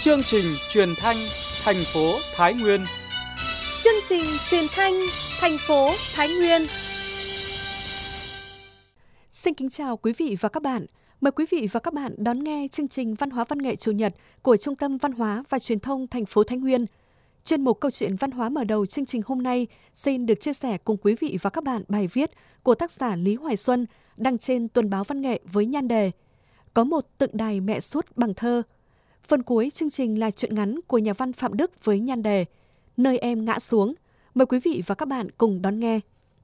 Chương trình truyền thanh thành phố Thái Nguyên. Chương trình truyền thanh thành phố Thái Nguyên. Xin kính chào quý vị và các bạn. Mời quý vị và các bạn đón nghe chương trình Văn hóa Văn nghệ Chủ nhật của Trung tâm Văn hóa và Truyền thông thành phố Thái Nguyên. Chuyên mục Câu chuyện văn hóa mở đầu chương trình hôm nay xin được chia sẻ cùng quý vị và các bạn bài viết của tác giả Lý Hoài Xuân đăng trên Tuần báo Văn nghệ với nhan đề Có một tượng đài mẹ suốt bằng thơ. Phần cuối chương trình là truyện ngắn của nhà văn Phạm Đức với nhan đề Nơi em ngã xuống. Mời quý vị và các bạn cùng đón nghe.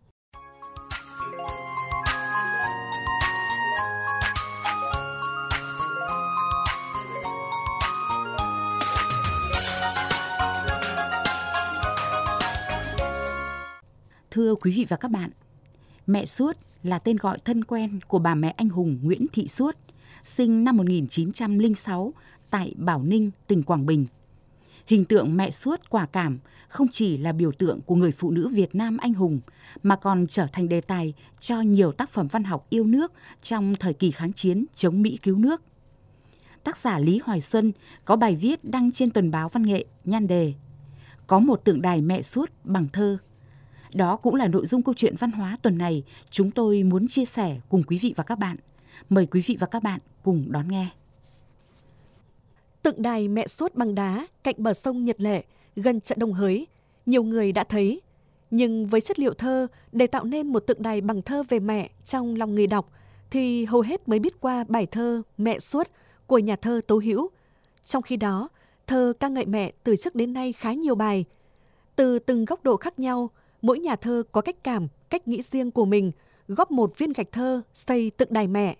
Thưa quý vị và các bạn, Mẹ Suốt là tên gọi thân quen của bà mẹ anh hùng Nguyễn Thị Suốt, sinh năm 1906 tại Bảo Ninh, tỉnh Quảng Bình. Hình tượng mẹ suốt quả cảm không chỉ là biểu tượng của người phụ nữ Việt Nam anh hùng, mà còn trở thành đề tài cho nhiều tác phẩm văn học yêu nước trong thời kỳ kháng chiến chống Mỹ cứu nước. Tác giả Lý Hoài Xuân có bài viết đăng trên Tuần báo Văn nghệ nhan đề Có một tượng đài mẹ suốt bằng thơ. Đó cũng là nội dung câu chuyện văn hóa tuần này chúng tôi muốn chia sẻ cùng quý vị và các bạn. Mời quý vị và các bạn cùng đón nghe. Tượng đài mẹ suốt bằng đá cạnh bờ sông Nhật Lệ, gần chợ Đồng Hới, nhiều người đã thấy. Nhưng với chất liệu thơ, để tạo nên một tượng đài bằng thơ về mẹ trong lòng người đọc, thì hầu hết mới biết qua bài thơ Mẹ Suốt của nhà thơ Tố Hữu. Trong khi đó, thơ ca ngợi mẹ từ trước đến nay khá nhiều bài. Từ từng góc độ khác nhau, mỗi nhà thơ có cách cảm, cách nghĩ riêng của mình, góp một viên gạch thơ xây tượng đài mẹ.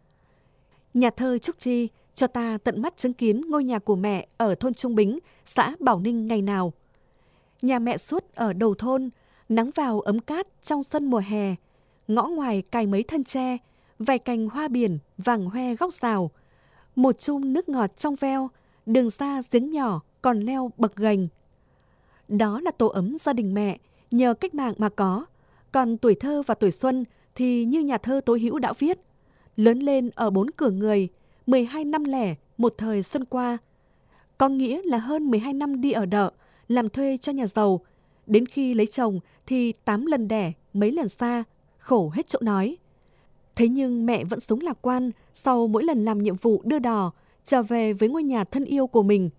Nhà thơ Trúc Chi cho ta tận mắt chứng kiến ngôi nhà của mẹ ở thôn Trung Bính, xã Bảo Ninh ngày nào. Nhà mẹ suốt ở đầu thôn, nắng vào ấm cát trong sân mùa hè, ngõ ngoài cài mấy thân tre, vài cành hoa biển vàng hoe góc rào, một chum nước ngọt trong veo, đường xa giếng nhỏ còn leo bậc gành. Đó là tổ ấm gia đình mẹ, nhờ cách mạng mà có. Còn tuổi thơ và tuổi xuân thì như nhà thơ Tố Hữu đã viết, lớn lên ở 4 cửa người, 12 năm lẻ một thời xuân qua. Có nghĩa là hơn 12 năm đi ở đợ, làm thuê cho nhà giàu. Đến khi lấy chồng thì 8 lần đẻ, mấy lần xa, khổ hết chỗ nói. Thế nhưng mẹ vẫn sống lạc quan sau mỗi lần làm nhiệm vụ đưa đò, trở về với ngôi nhà thân yêu của mình.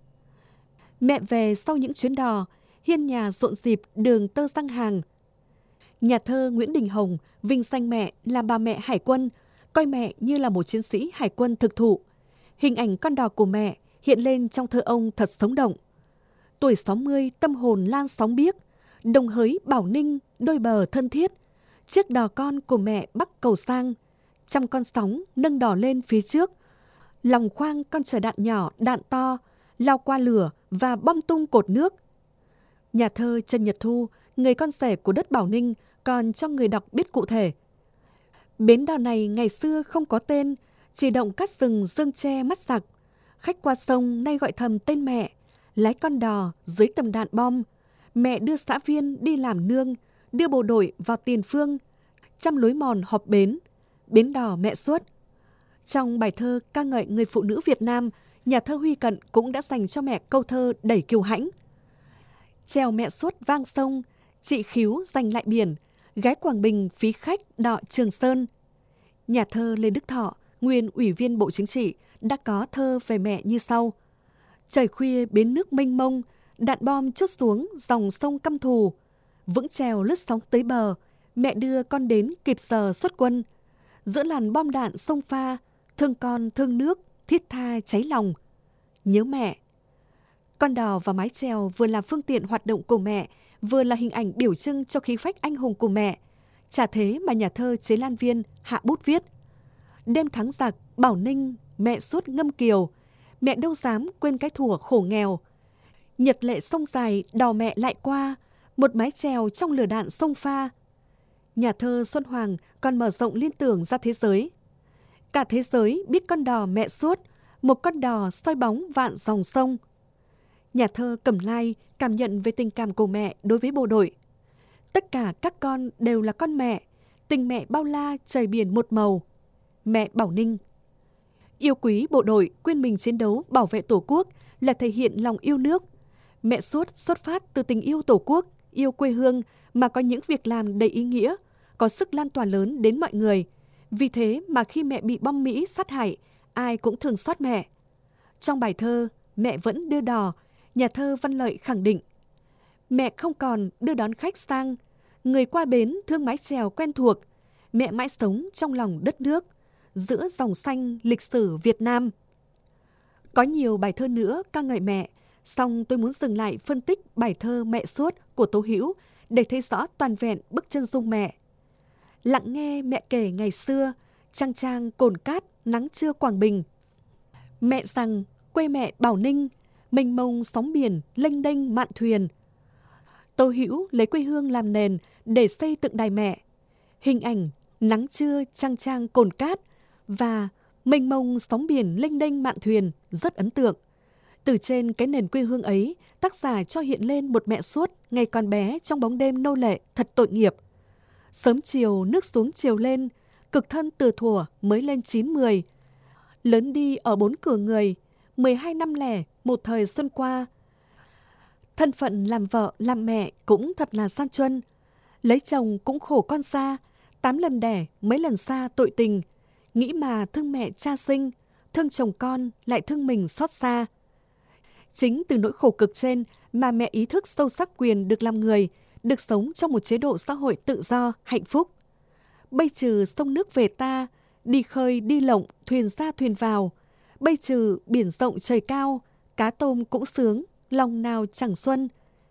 Mẹ về sau những chuyến đò, hiên nhà rộn rịp đường tơ răng hàng. Nhà thơ Nguyễn Đình Hồng vinh danh mẹ là bà mẹ hải quân, coi mẹ như là một chiến sĩ hải quân thực thụ. Hình ảnh con đò của mẹ hiện lên trong thơ ông thật sống động. Tuổi 60 tâm hồn lan sóng biếc, Đồng Hới Bảo Ninh đôi bờ thân thiết. Chiếc đò con của mẹ bắc cầu sang, trăm con sóng nâng đò lên phía trước. Lòng khoang con chở đạn nhỏ, đạn to, lao qua lửa và bom tung cột nước. Nhà thơ Trần Nhật Thu, người con rể của đất Bảo Ninh, còn cho người đọc biết cụ thể. Bến đò này ngày xưa không có tên, chỉ động cát rừng dương tre mắt giặc. Khách qua sông nay gọi thầm tên mẹ, lái con đò dưới tầm đạn bom. Mẹ đưa xã viên đi làm nương, đưa bộ đội vào tiền phương, trăm lối mòn họp bến, bến đò mẹ suốt. Trong bài thơ ca ngợi người phụ nữ Việt Nam, nhà thơ Huy Cận cũng đã dành cho mẹ câu thơ đầy kiêu hãnh. Chèo mẹ suốt vang sông, chị Khíu giành lại biển, gái Quảng Bình phí khách đọ Trường Sơn. Nhà thơ Lê Đức Thọ, nguyên Ủy viên Bộ Chính trị, đã có thơ về mẹ như sau. Trời khuya bến nước mênh mông, đạn bom trút xuống dòng sông căm thù. Vững chèo lướt sóng tới bờ, mẹ đưa con đến kịp giờ xuất quân. Giữa làn bom đạn sông pha, thương con thương nước, thiết tha cháy lòng. Nhớ mẹ. Con đò và mái chèo vừa là phương tiện hoạt động của mẹ, vừa là hình ảnh biểu trưng cho khí phách anh hùng của mẹ. Chả thế mà nhà thơ Chế Lan Viên hạ bút viết. Đêm thắng giặc, Bảo Ninh, mẹ suốt ngâm kiều. Mẹ đâu dám quên cái thuở khổ nghèo. Nhật Lệ sông dài, đò mẹ lại qua. Một mái chèo trong lửa đạn sông pha. Nhà thơ Xuân Hoàng còn mở rộng liên tưởng ra thế giới. Cả thế giới biết con đò mẹ suốt, một con đò soi bóng vạn dòng sông. Nhà thơ Cẩm Lai cảm nhận về tình cảm của mẹ đối với bộ đội. Tất cả các con đều là con mẹ, tình mẹ bao la trời biển một màu. Mẹ Bảo Ninh. Yêu quý bộ đội, quên mình chiến đấu bảo vệ Tổ quốc là thể hiện lòng yêu nước. Mẹ Suốt xuất phát từ tình yêu Tổ quốc, yêu quê hương mà có những việc làm đầy ý nghĩa, có sức lan tỏa lớn đến mọi người. Vì thế mà khi mẹ bị bom Mỹ sát hại, ai cũng thương xót mẹ. Trong bài thơ Mẹ vẫn đưa đò, nhà thơ Văn Lợi khẳng định: mẹ không còn đưa đón khách sang, người qua bến thương mái chèo quen thuộc, mẹ mãi sống trong lòng đất nước, giữa dòng xanh lịch sử Việt Nam. Có nhiều bài thơ nữa ca ngợi mẹ, song tôi muốn dừng lại phân tích bài thơ Mẹ Suốt của Tố Hữu để thấy rõ toàn vẹn bức chân dung mẹ. Lặng nghe mẹ kể ngày xưa, trang trang cồn cát, nắng trưa Quảng Bình. Mẹ rằng quê mẹ Bảo Ninh, mênh mông sóng biển, lênh đênh mạn thuyền. Tố Hữu lấy quê hương làm nền để xây tượng đài mẹ. Hình ảnh nắng trưa trang trang cồn cát và mênh mông sóng biển lênh đênh mạn thuyền rất ấn tượng. Từ trên cái nền quê hương ấy, tác giả cho hiện lên một mẹ Suốt ngày còn bé trong bóng đêm nô lệ thật tội nghiệp. Sớm chiều nước xuống chiều lên, cực thân từ thuở mới lên 9-10. Lớn đi ở 4 cửa người, 12 năm lẻ một thời xuân qua. Thân phận làm vợ, làm mẹ cũng thật là gian truân. Lấy chồng cũng khổ con xa, 8 lần đẻ, mấy lần xa tội tình. Nghĩ mà thương mẹ cha sinh, thương chồng con lại thương mình xót xa. Chính từ nỗi khổ cực trên mà mẹ ý thức sâu sắc quyền được làm người, được sống trong một chế độ xã hội tự do, hạnh phúc. Bây trừ sông nước về ta, đi khơi đi lộng, thuyền ra thuyền vào. Bây trừ biển rộng trời cao, cá tôm cũng sướng, lòng nào chẳng xuân.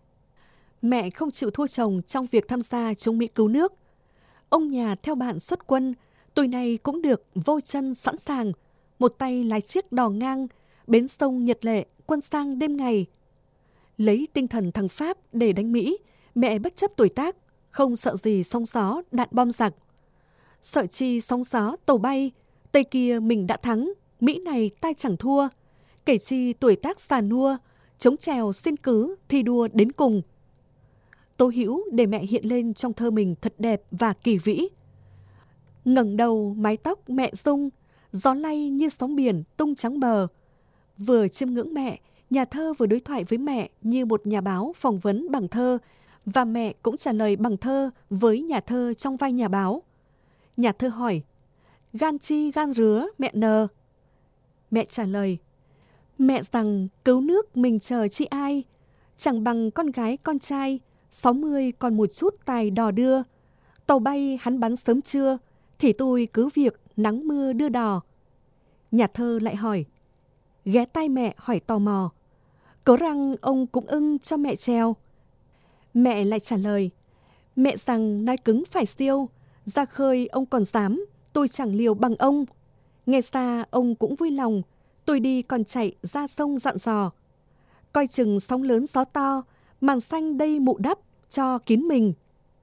Mẹ không chịu thua chồng trong việc tham gia chống Mỹ cứu nước. Ông nhà theo bạn xuất quân, tuổi này cũng được vôi chân sẵn sàng, một tay lái chiếc đò ngang, bến sông Nhật Lệ, quân sang đêm ngày. Lấy tinh thần thằng Pháp để đánh Mỹ, mẹ bất chấp tuổi tác, không sợ gì sóng gió, đạn bom giặc. Sợ chi sóng gió, tàu bay, Tây kia mình đã thắng, Mỹ này tai chẳng thua. Kể chi tuổi tác già nua, chống trèo xin cứ, thi đua đến cùng. Tố Hữu để mẹ hiện lên trong thơ mình thật đẹp và kỳ vĩ. Ngẩng đầu mái tóc mẹ rung, gió lay như sóng biển tung trắng bờ. Vừa chiêm ngưỡng mẹ, nhà thơ vừa đối thoại với mẹ như một nhà báo phỏng vấn bằng thơ, và mẹ cũng trả lời bằng thơ với nhà thơ trong vai nhà báo. Nhà thơ hỏi: gan chi gan rứa mẹ nờ? Mẹ trả lời: mẹ rằng cứu nước mình chờ chi ai, chẳng bằng con gái con trai, 60 còn một chút tài đò đưa. Tàu bay hắn bắn sớm trưa, thì tôi cứ việc nắng mưa đưa đò. Nhà thơ lại hỏi, ghé tai mẹ hỏi tò mò: có rằng ông cũng ưng cho mẹ trèo? Mẹ lại trả lời: mẹ rằng nói cứng phải siêu, ra khơi ông còn dám, tôi chẳng liều bằng ông. Nghe xa ông cũng vui lòng, tôi đi còn chạy ra sông dặn dò. Coi chừng sóng lớn gió to, màn xanh đây mụ đắp cho kín mình.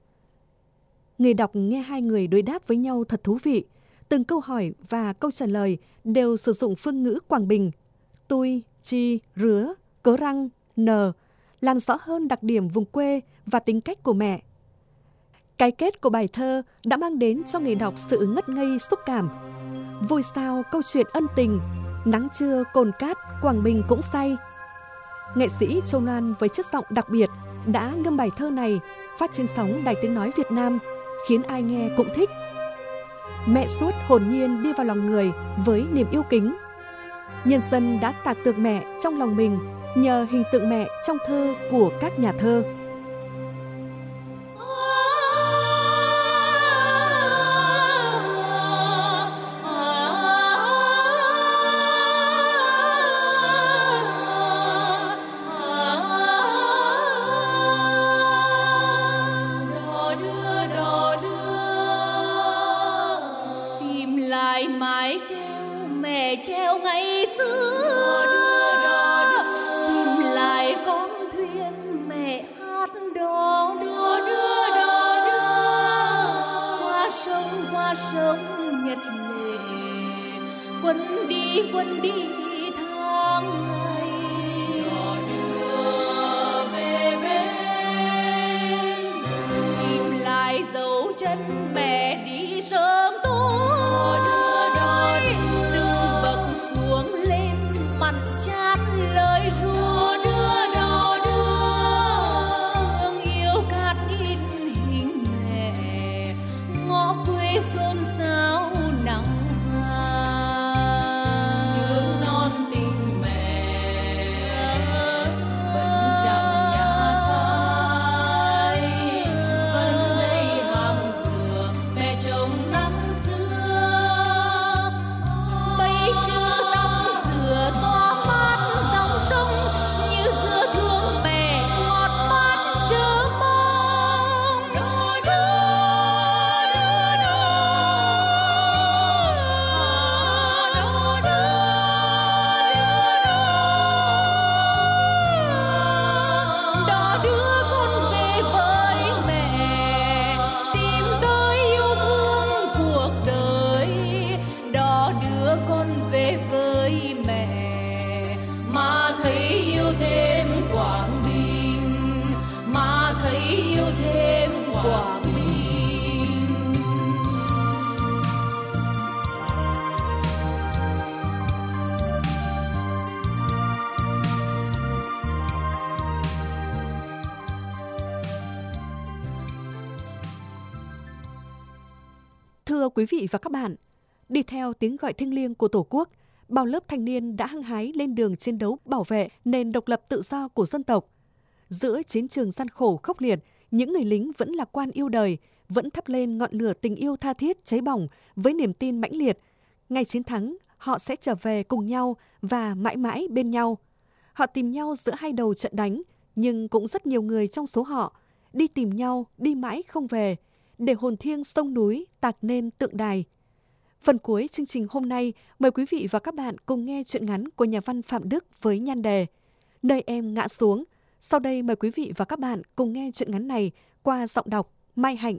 Người đọc nghe hai người đối đáp với nhau thật thú vị. Từng câu hỏi và câu trả lời đều sử dụng phương ngữ Quảng Bình: tôi, chi, rứa, cớ răng, nờ, làm rõ hơn đặc điểm vùng quê và tính cách của mẹ. Cái kết của bài thơ đã mang đến cho người đọc sự ngất ngây xúc cảm. Vui sao câu chuyện ân tình, nắng trưa cồn cát, Quảng Bình cũng say. Nghệ sĩ Châu Loan với chất giọng đặc biệt đã ngâm bài thơ này phát trên sóng Đài Tiếng Nói Việt Nam, khiến ai nghe cũng thích. Mẹ Suốt hồn nhiên đi vào lòng người với niềm yêu kính. Nhân dân đã tạc tượng mẹ trong lòng mình nhờ hình tượng mẹ trong thơ của các nhà thơ. Treo ngày xưa, tìm lại con thuyền mẹ hát đò đưa qua sông Nhật Lệ, quân đi tháng ngày đưa về bên, tìm lại dấu chân mẹ đi sớm tối. quý vị và các bạn, đi theo tiếng gọi thiêng liêng của Tổ quốc, bao lớp thanh niên đã hăng hái lên đường chiến đấu bảo vệ nền độc lập tự do của dân tộc. Giữa chiến trường gian khổ khốc liệt, những người lính vẫn lạc quan yêu đời, vẫn thắp lên ngọn lửa tình yêu tha thiết cháy bỏng với niềm tin mãnh liệt. Ngày chiến thắng, họ sẽ trở về cùng nhau và mãi mãi bên nhau. Họ tìm nhau giữa hai đầu trận đánh, nhưng cũng rất nhiều người trong số họ đi tìm nhau, đi mãi không về, để hồn thiêng sông núi tạc nên tượng đài. Phần cuối chương trình hôm nay, mời quý vị và các bạn cùng nghe truyện ngắn của nhà văn Phạm Đức với nhan đề Nơi em ngã xuống. Sau đây mời quý vị và các bạn cùng nghe truyện ngắn này qua giọng đọc Mai Hạnh.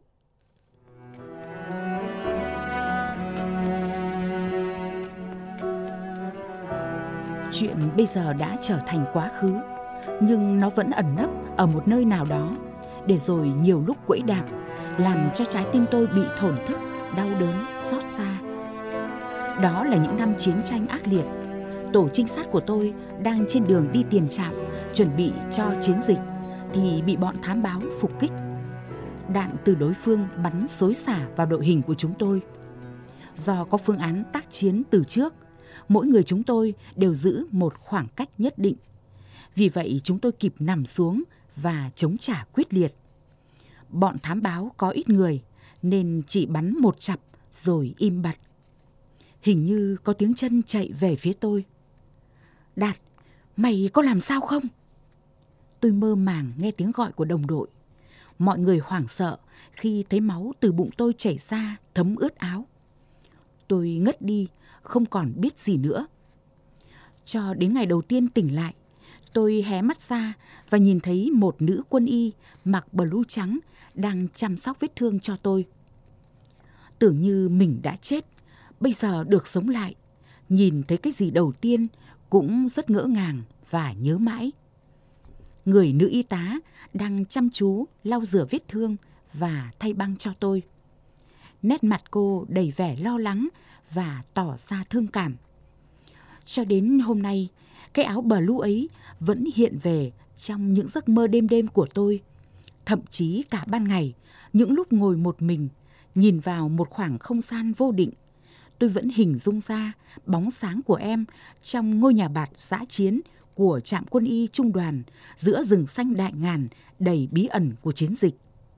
Chuyện bây giờ đã trở thành quá khứ, nhưng nó vẫn ẩn nấp ở một nơi nào đó, để rồi nhiều lúc quẫy đạp, làm cho trái tim tôi bị thổn thức, đau đớn, xót xa. Đó là những năm chiến tranh ác liệt. Tổ trinh sát của tôi đang trên đường đi tiền trạm, chuẩn bị cho chiến dịch, thì bị bọn thám báo phục kích. Đạn từ đối phương bắn xối xả vào đội hình của chúng tôi. Do có phương án tác chiến từ trước, mỗi người chúng tôi đều giữ một khoảng cách nhất định. Vì vậy chúng tôi kịp nằm xuống và chống trả quyết liệt. Bọn thám báo có ít người nên chỉ bắn một chặp rồi im bặt. Hình như có tiếng chân chạy về phía tôi. Đạt, mày có làm sao không? Tôi mơ màng nghe tiếng gọi của đồng đội. Mọi người hoảng sợ khi thấy máu từ bụng tôi chảy ra thấm ướt áo. Tôi ngất đi, không còn biết gì nữa. Cho đến ngày đầu tiên tỉnh lại, tôi hé mắt ra và nhìn thấy một nữ quân y mặc blue trắng đang chăm sóc vết thương cho tôi. Tưởng như mình đã chết, bây giờ được sống lại, nhìn thấy cái gì đầu tiên cũng rất ngỡ ngàng và nhớ mãi. Người nữ y tá đang chăm chú lau rửa vết thương và thay băng cho tôi. Nét mặt cô đầy vẻ lo lắng và tỏ ra thương cảm. Cho đến hôm nay, cái áo blue ấy vẫn hiện về trong những giấc mơ đêm đêm của tôi. Thậm chí cả ban ngày, những lúc ngồi một mình, nhìn vào một khoảng không gian vô định, tôi vẫn hình dung ra bóng sáng của em trong ngôi nhà bạt dã chiến của trạm quân y trung đoàn giữa rừng xanh đại ngàn đầy bí ẩn của chiến dịch.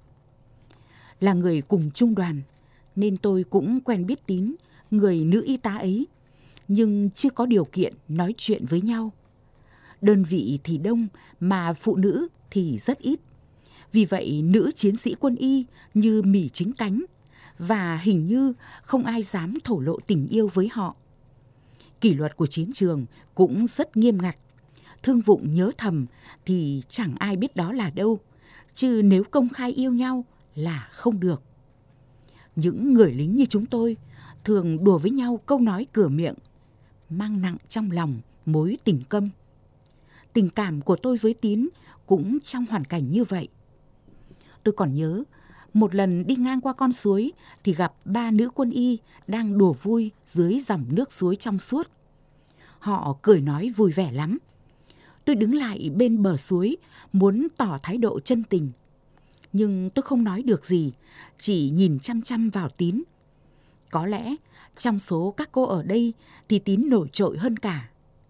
Là người cùng trung đoàn nên tôi cũng quen biết Tín, người nữ y tá ấy, nhưng chưa có điều kiện nói chuyện với nhau. Đơn vị thì đông mà phụ nữ thì rất ít. Vì vậy nữ chiến sĩ quân y như mỉ chính cánh, và hình như không ai dám thổ lộ tình yêu với họ. Kỷ luật của chiến trường cũng rất nghiêm ngặt. Thương vụng nhớ thầm thì chẳng ai biết đó là đâu, chứ nếu công khai yêu nhau là không được. Những người lính như chúng tôi thường đùa với nhau câu nói cửa miệng, mang nặng trong lòng mối tình câm. Tình cảm của tôi với Tín cũng trong hoàn cảnh như vậy. Tôi còn nhớ, một lần đi ngang qua con suối thì gặp 3 nữ quân y đang đùa vui dưới dòng nước suối trong suốt. Họ cười nói vui vẻ lắm. Tôi đứng lại bên bờ suối muốn tỏ thái độ chân tình. Nhưng tôi không nói được gì, chỉ nhìn chăm chăm vào Tín. Có lẽ trong số các cô ở đây thì Tín nổi trội hơn cả.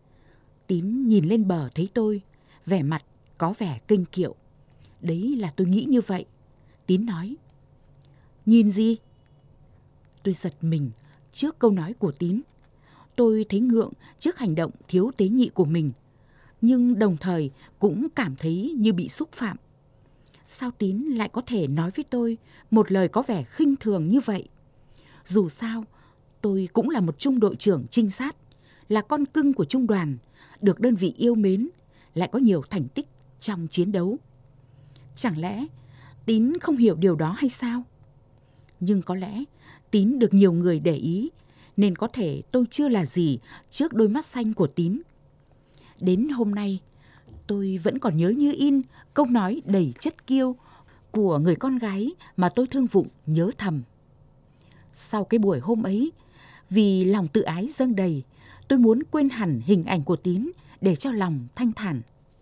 Tín nhìn lên bờ thấy tôi, vẻ mặt có vẻ kênh kiệu. Đấy là tôi nghĩ như vậy. Tín nói, nhìn gì? Tôi giật mình trước câu nói của Tín. Tôi thấy ngượng trước hành động thiếu tế nhị của mình, nhưng đồng thời cũng cảm thấy như bị xúc phạm. Sao Tín lại có thể nói với tôi một lời có vẻ khinh thường như vậy? Dù sao, tôi cũng là một trung đội trưởng trinh sát, là con cưng của trung đoàn, được đơn vị yêu mến, lại có nhiều thành tích trong chiến đấu. Chẳng lẽ Tín không hiểu điều đó hay sao? Nhưng có lẽ Tín được nhiều người để ý, nên có thể tôi chưa là gì trước đôi mắt xanh của Tín. Đến hôm nay, tôi vẫn còn nhớ như in câu nói đầy chất kiêu của người con gái mà tôi thương vụng nhớ thầm. Sau cái buổi hôm ấy, vì lòng tự ái dâng đầy, tôi muốn quên hẳn hình ảnh của Tín để cho lòng thanh thản.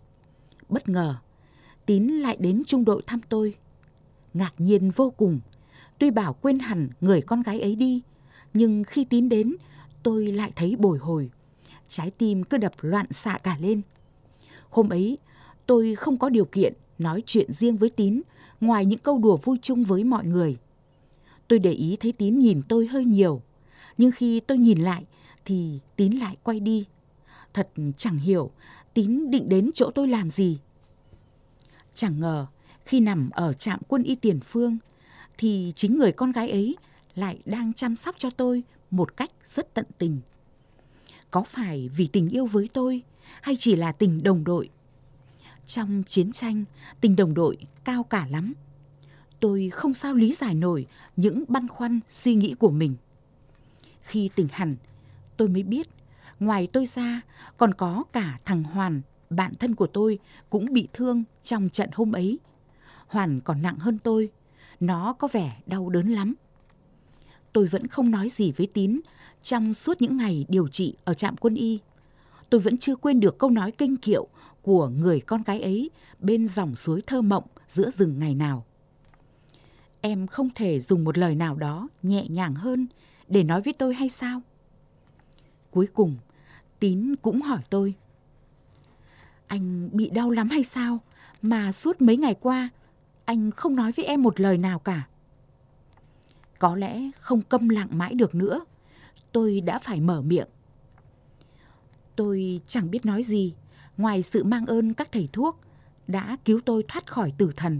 Bất ngờ, Tín lại đến trung đội thăm tôi. Ngạc nhiên vô cùng, Tuy bảo quên hẳn người con gái ấy đi, nhưng khi Tín đến, tôi lại thấy bồi hồi. Trái tim cứ đập loạn xạ cả lên. Hôm ấy, tôi không có điều kiện nói chuyện riêng với Tín ngoài những câu đùa vui chung với mọi người. Tôi để ý thấy Tín nhìn tôi hơi nhiều, nhưng khi tôi nhìn lại thì Tín lại quay đi. Thật chẳng hiểu Tín định đến chỗ tôi làm gì. Chẳng ngờ khi nằm ở trạm quân y Tiền Phương thì chính người con gái ấy lại đang chăm sóc cho tôi một cách rất tận tình. Có phải vì tình yêu với tôi hay chỉ là tình đồng đội? Trong chiến tranh, tình đồng đội cao cả lắm. Tôi không sao lý giải nổi những băn khoăn suy nghĩ của mình. Khi tỉnh hẳn, tôi mới biết ngoài tôi ra còn có cả thằng Hoàn, bạn thân của tôi, cũng bị thương trong trận hôm ấy. Hoàn còn nặng hơn tôi, nó có vẻ đau đớn lắm. Tôi vẫn không nói gì với Tín trong suốt những ngày điều trị ở trạm quân y. Tôi vẫn chưa quên được câu nói kinh kiệu của người con gái ấy bên dòng suối thơ mộng giữa rừng ngày nào. Em không thể dùng một lời nào đó nhẹ nhàng hơn để nói với tôi hay sao? Cuối cùng, Tín cũng hỏi tôi. Anh bị đau lắm hay sao mà suốt mấy ngày qua anh không nói với em một lời nào cả? Có lẽ không câm lặng mãi được nữa, tôi đã phải mở miệng. Tôi chẳng biết nói gì ngoài sự mang ơn các thầy thuốc đã cứu tôi thoát khỏi tử thần.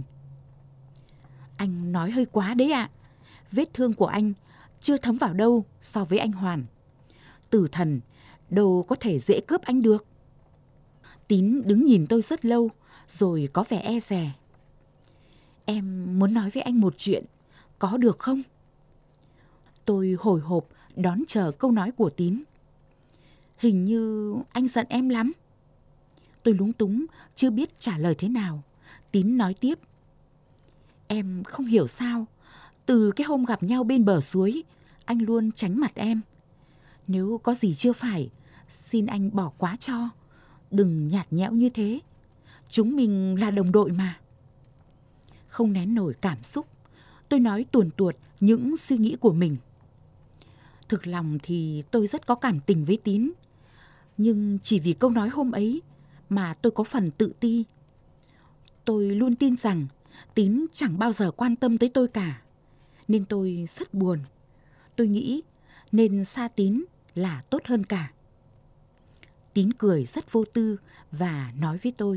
Anh nói hơi quá đấy ạ. Vết thương của anh chưa thấm vào đâu so với anh Hoàn. Tử thần đâu có thể dễ cướp anh được. Tín đứng nhìn tôi rất lâu rồi có vẻ e dè. Em muốn nói với anh một chuyện, có được không? Tôi hồi hộp đón chờ câu nói của Tín. Hình như anh giận em lắm. Tôi lúng túng, chưa biết trả lời thế nào. Tín nói tiếp. Em không hiểu sao, từ cái hôm gặp nhau bên bờ suối, anh luôn tránh mặt em. Nếu có gì chưa phải, xin anh bỏ qua cho. Đừng nhạt nhẽo như thế. Chúng mình là đồng đội mà. Không nén nổi cảm xúc, tôi nói tuồn tuột những suy nghĩ của mình. Thực lòng thì tôi rất có cảm tình với Tín. Nhưng chỉ vì câu nói hôm ấy mà tôi có phần tự ti. Tôi luôn tin rằng Tín chẳng bao giờ quan tâm tới tôi cả. Nên tôi rất buồn. Tôi nghĩ nên xa Tín là tốt hơn cả. Tín cười rất vô tư và nói với tôi.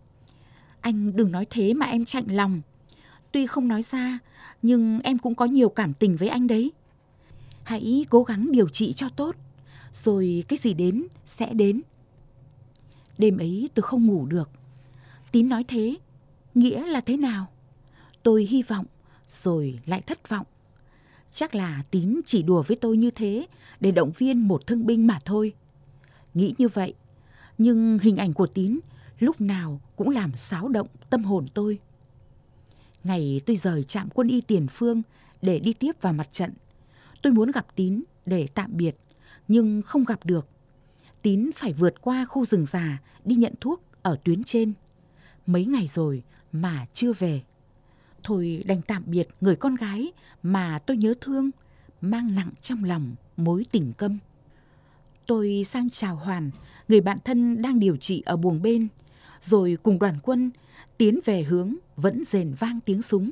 Anh đừng nói thế mà em chạnh lòng. Tuy không nói ra, nhưng em cũng có nhiều cảm tình với anh đấy. Hãy cố gắng điều trị cho tốt, rồi cái gì đến sẽ đến. Đêm ấy tôi không ngủ được. Tín nói thế, nghĩa là thế nào? Tôi hy vọng, rồi lại thất vọng. Chắc là Tín chỉ đùa với tôi như thế để động viên một thương binh mà thôi. Nghĩ như vậy, nhưng hình ảnh của Tín lúc nào cũng làm xáo động tâm hồn tôi. Ngày tôi rời trạm quân y Tiền Phương để đi tiếp vào mặt trận, tôi muốn gặp Tín để tạm biệt, nhưng không gặp được. Tín phải vượt qua khu rừng già đi nhận thuốc ở tuyến trên. Mấy ngày rồi mà chưa về. Thôi đành tạm biệt người con gái mà tôi nhớ thương, mang nặng trong lòng mối tình câm. Tôi sang chào Hoàn, người bạn thân đang điều trị ở buồng bên, rồi cùng đoàn quân tiến về hướng vẫn rền vang tiếng súng.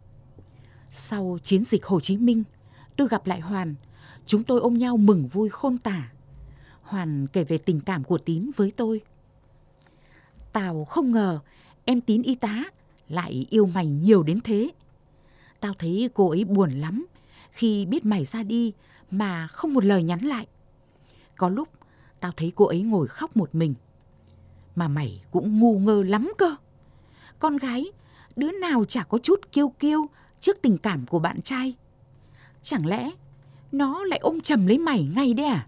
Sau chiến dịch Hồ Chí Minh, tôi gặp lại Hoàn, chúng tôi ôm nhau mừng vui khôn tả. Hoàn kể về tình cảm của Tín với tôi. Tao không ngờ em Tín y tá lại yêu mày nhiều đến thế. Tao thấy cô ấy buồn lắm khi biết mày ra đi mà không một lời nhắn lại. Có lúc tao thấy cô ấy ngồi khóc một mình. Mà mày cũng ngu ngơ lắm cơ. Con gái, đứa nào chả có chút kiêu kiêu trước tình cảm của bạn trai. Chẳng lẽ nó lại ôm chầm lấy mày ngay đấy à?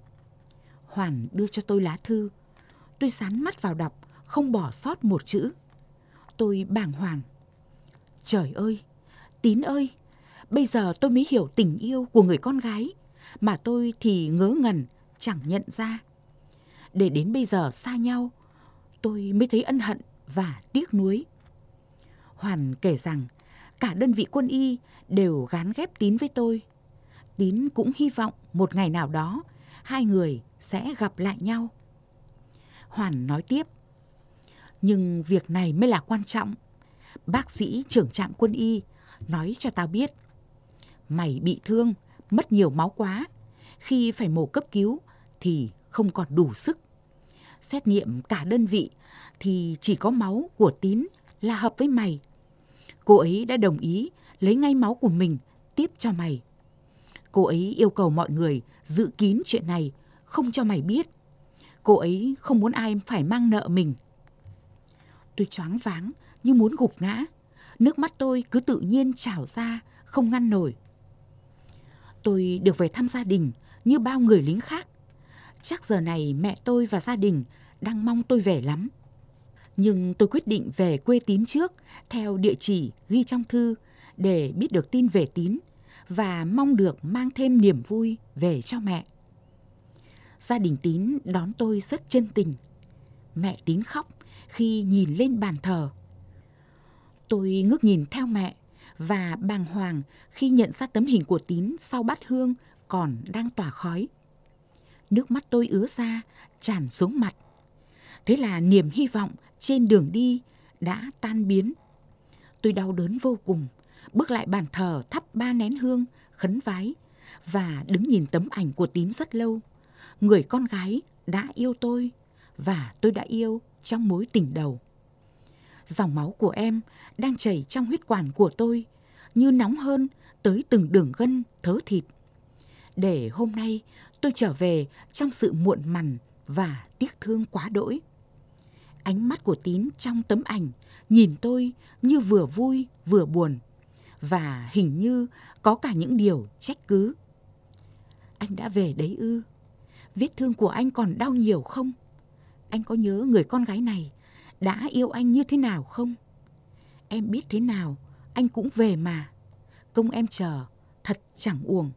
Hoàn đưa cho tôi lá thư. Tôi dán mắt vào đọc, không bỏ sót một chữ. Tôi bàng hoàng. Trời ơi, Tín ơi, bây giờ tôi mới hiểu tình yêu của người con gái mà tôi thì ngớ ngẩn chẳng nhận ra. Để đến bây giờ xa nhau, tôi mới thấy ân hận và tiếc nuối. Hoàn kể rằng cả đơn vị quân y đều gán ghép Tín với tôi. Tín cũng hy vọng một ngày nào đó hai người sẽ gặp lại nhau. Hoàn nói tiếp: nhưng việc này mới là quan trọng. Bác sĩ trưởng trạm quân y nói cho tao biết, mày bị thương, mất nhiều máu quá. Khi phải mổ cấp cứu thì không còn đủ sức. Xét nghiệm cả đơn vị thì chỉ có máu của Tín là hợp với mày. Cô ấy đã đồng ý lấy ngay máu của mình tiếp cho mày. Cô ấy yêu cầu mọi người giữ kín chuyện này, không cho mày biết. Cô ấy không muốn ai phải mang nợ mình. Tôi choáng váng như muốn gục ngã. Nước mắt tôi cứ tự nhiên trào ra, không ngăn nổi. Tôi được về thăm gia đình như bao người lính khác. Chắc giờ này mẹ tôi và gia đình đang mong tôi về lắm. Nhưng tôi quyết định về quê Tín trước, theo địa chỉ ghi trong thư, để biết được tin về Tín và mong được mang thêm niềm vui về cho mẹ. Gia đình Tín đón tôi rất chân tình. Mẹ Tín khóc khi nhìn lên bàn thờ. Tôi ngước nhìn theo mẹ và bàng hoàng khi nhận ra tấm hình của Tín sau bát hương còn đang tỏa khói. Nước mắt tôi ứa ra, tràn xuống mặt. Thế là niềm hy vọng trên đường đi đã tan biến. Tôi đau đớn vô cùng, bước lại bàn thờ thắp 3 nén hương, khấn vái và đứng nhìn tấm ảnh của Tín rất lâu. Người con gái đã yêu tôi và tôi đã yêu trong mối tình đầu. Dòng máu của em đang chảy trong huyết quản của tôi, như nóng hơn tới từng đường gân thớ thịt. Để hôm nay tôi trở về trong sự muộn mằn và tiếc thương quá đỗi. Ánh mắt của Tín trong tấm ảnh nhìn tôi như vừa vui vừa buồn, và hình như có cả những điều trách cứ. Anh đã về đấy ư? Vết thương của anh còn đau nhiều không? Anh có nhớ người con gái này đã yêu anh như thế nào không? Em biết thế nào, anh cũng về mà. Công em chờ, thật chẳng uổng.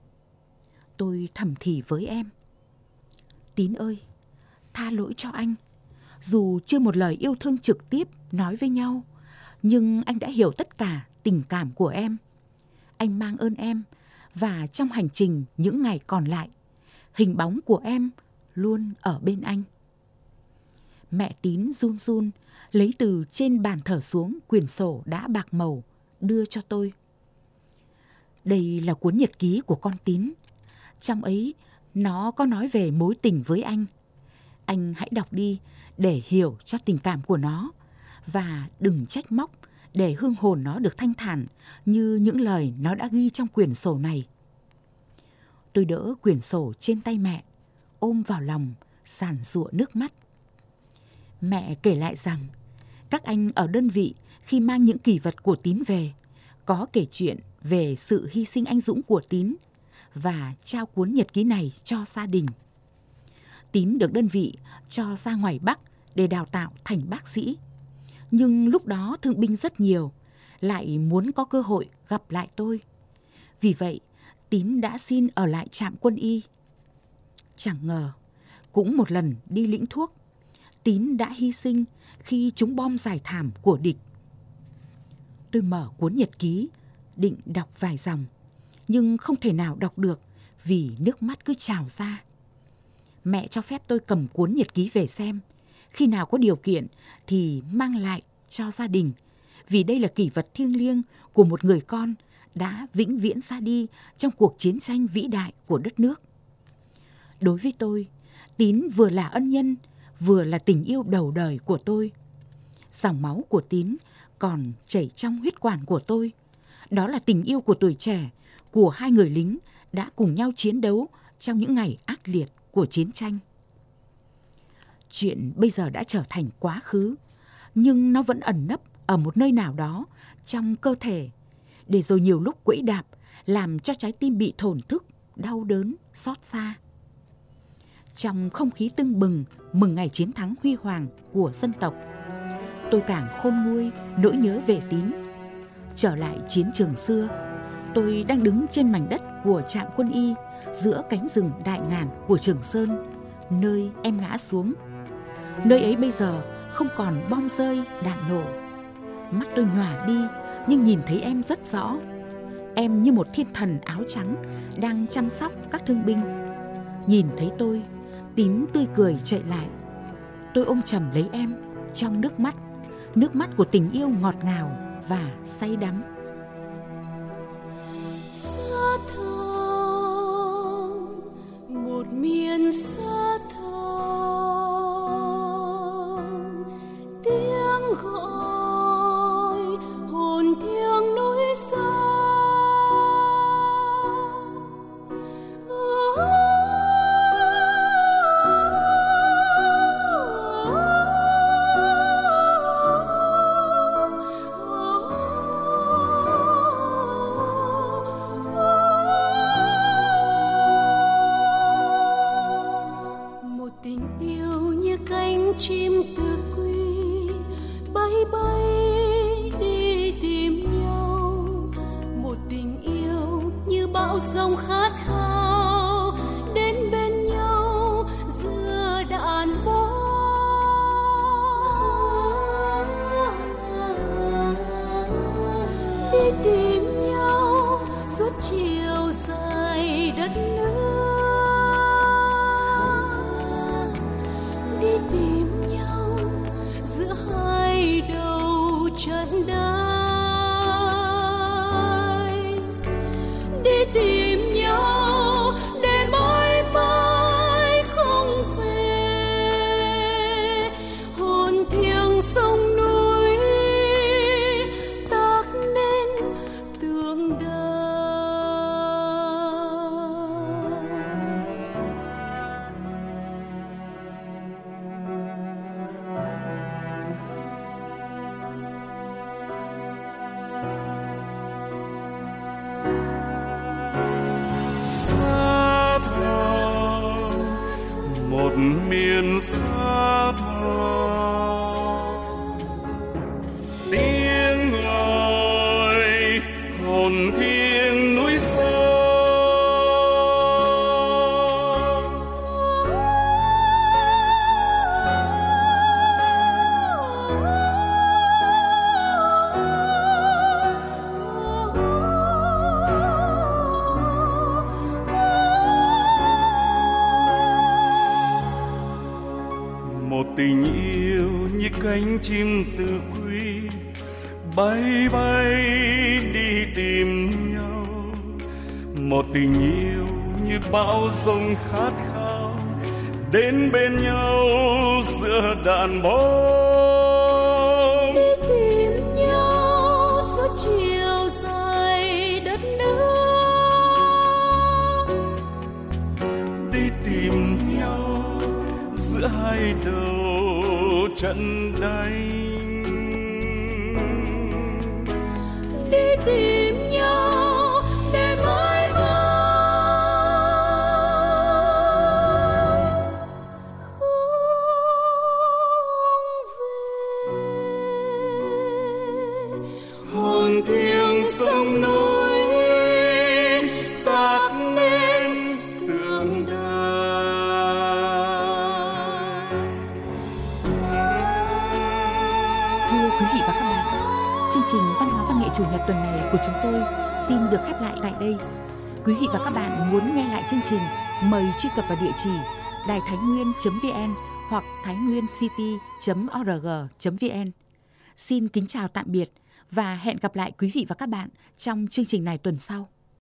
Tôi thầm thì với em: Tín ơi, tha lỗi cho anh. Dù chưa một lời yêu thương trực tiếp nói với nhau, nhưng anh đã hiểu tất cả tình cảm của em. Anh mang ơn em, và trong hành trình những ngày còn lại, hình bóng của em luôn ở bên anh. Mẹ Tín run run lấy từ trên bàn thờ xuống quyển sổ đã bạc màu đưa cho tôi. Đây là cuốn nhật ký của con Tín. Trong ấy nó có nói về mối tình với anh. Anh hãy đọc đi để hiểu cho tình cảm của nó, và đừng trách móc để hương hồn nó được thanh thản như những lời nó đã ghi trong quyển sổ này. Tôi đỡ quyển sổ trên tay mẹ, ôm vào lòng, giàn giụa nước mắt. Mẹ kể lại rằng các anh ở đơn vị khi mang những kỷ vật của Tín về có kể chuyện về sự hy sinh anh dũng của Tín và trao cuốn nhật ký này cho gia đình. Tín được đơn vị cho ra ngoài Bắc để đào tạo thành bác sĩ. Nhưng lúc đó thương binh rất nhiều, lại muốn có cơ hội gặp lại tôi. Vì vậy, Tín đã xin ở lại trạm quân y. Chẳng ngờ, cũng một lần đi lĩnh thuốc, Tín đã hy sinh khi trúng bom giải thảm của địch. Tôi mở cuốn nhật ký, định đọc vài dòng, nhưng không thể nào đọc được vì nước mắt cứ trào ra. Mẹ cho phép tôi cầm cuốn nhật ký về xem, khi nào có điều kiện thì mang lại cho gia đình, vì đây là kỷ vật thiêng liêng của một người con đã vĩnh viễn ra đi trong cuộc chiến tranh vĩ đại của đất nước. Đối với tôi, Tín vừa là ân nhân, vừa là tình yêu đầu đời của tôi. Dòng máu của Tín còn chảy trong huyết quản của tôi. Đó là tình yêu của tuổi trẻ, của hai người lính đã cùng nhau chiến đấu trong những ngày ác liệt của chiến tranh. Chuyện bây giờ đã trở thành quá khứ, nhưng nó vẫn ẩn nấp ở một nơi nào đó trong cơ thể, để rồi nhiều lúc quẫy đạp làm cho trái tim bị thổn thức, đau đớn, xót xa. Trong không khí tưng bừng mừng ngày chiến thắng huy hoàng của dân tộc, tôi càng khôn nguôi nỗi nhớ về Tín. Trở lại chiến trường xưa, tôi đang đứng trên mảnh đất của trạm quân y giữa cánh rừng đại ngàn của Trường Sơn, nơi em ngã xuống. Nơi ấy bây giờ không còn bom rơi, đạn nổ. Mắt tôi nhòa đi nhưng nhìn thấy em rất rõ. Em như một thiên thần áo trắng đang chăm sóc các thương binh. Nhìn thấy tôi, Tín tươi cười chạy lại. Tôi ôm chầm lấy em trong nước mắt của tình yêu ngọt ngào và say đắm. Xa thẳm một miền xa thẳm, tiếng gọi hồn thiêng núi xa. Chim từ quy bay bay đi tìm nhau, một tình yêu như bão giông khát khao đến bên nhau giữa đàn bó. Đi tìm nhau suốt chiều dài đất nước, đi tìm nhau giữa hai đầu trận đai, đi tìm nhau để mãi mãi không về. Hồn thiêng sông núi tác nên tượng đài. Xa thẳm một miền xa thẳm, tiếng gọi hồn thiêng núi xa. Một tình yêu như cánh chim từ quy bay bay đi tìm nhau, một tình yêu như bão giông khát khao đến bên nhau giữa đàn bóng. Đi tìm nhau suốt chiều dài đất nước, Đi tìm nhau giữa hai đầu trận đánh. đi tìm nhau để mãi mãi không về. Hồn thiêng sông núi tác nên tượng đài. Thưa quý vị và các bạn, chương trình Văn hóa văn nghệ Chủ nhật tuần này của chúng tôi xin được khép lại tại đây. Quý vị và các bạn muốn nghe lại chương trình, mời truy cập vào địa chỉ đài-thái-nguyên.vn hoặc thainwyncity.org.vn. Xin kính chào tạm biệt và hẹn gặp lại quý vị và các bạn trong chương trình này tuần sau.